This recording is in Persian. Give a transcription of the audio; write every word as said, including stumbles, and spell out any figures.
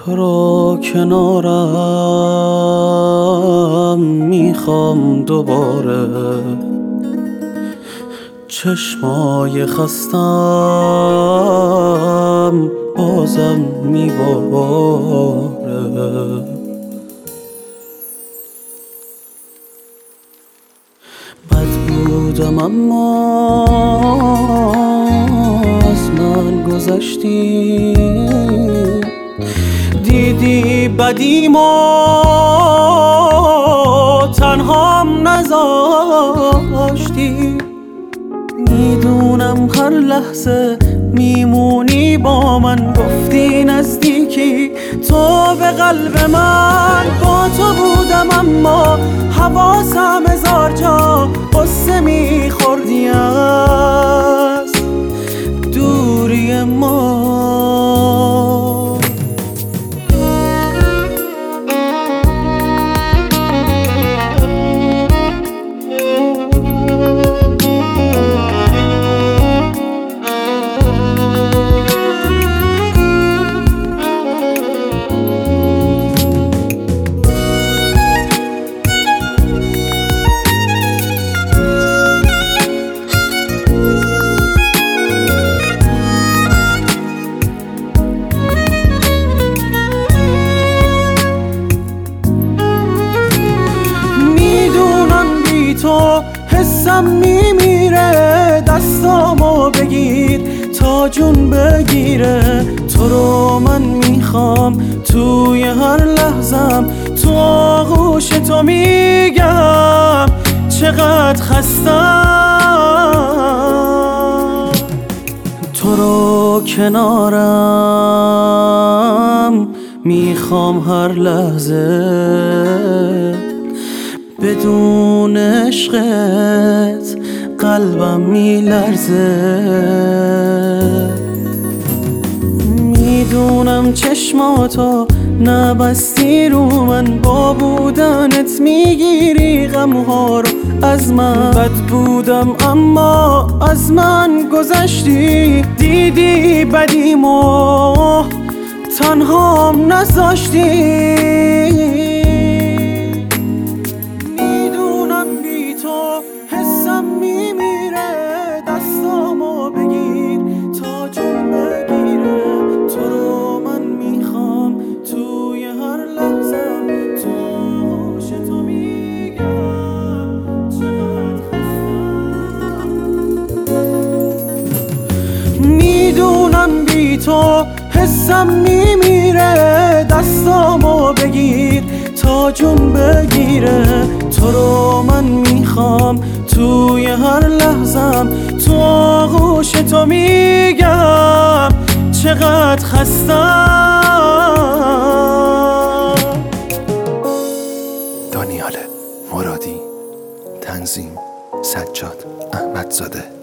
تو رو کنارم میخوام دوباره، چشمای خستم بازم میباره. بد بودم اما از من گذشتی، دیدی بدیمو تنهام نذاشتی. میدونم هر لحظه میمونی با من، گفتی نزدیکی تو به قلب من. با تو بودم اما حواسم هزار جا قصه میخوردی از دوری ما. تو حسم میمیره، دستامو بگیر تا جون بگیره. تو رو من میخوام توی هر لحظم، تو آغوش تو میگم چقدر خستم. تو رو کنارم میخوام هر لحظه، بدون عشقت قلبم میلرزه. میدونم چشماتو نبستی رو من، با بودنت میگیری غمها رو از من. بد بودم اما از من گذشتی، دیدی بدیمو تنهام نذاشتی. حسم میمیره، دستامو بگیر تا جون بگیره. تو رو من میخوام توی هر لحظم، تو آغوش تو میگم چقدر خستم. میدونم بی تو حسم میمیره، دستامو بگیر تا جون بگیره. تو رو من میخوام توی هر لحظم، تو آغوش تو میگم چقدر خستم. دانیال مرادی، تنظیم سجاد احمدزاده.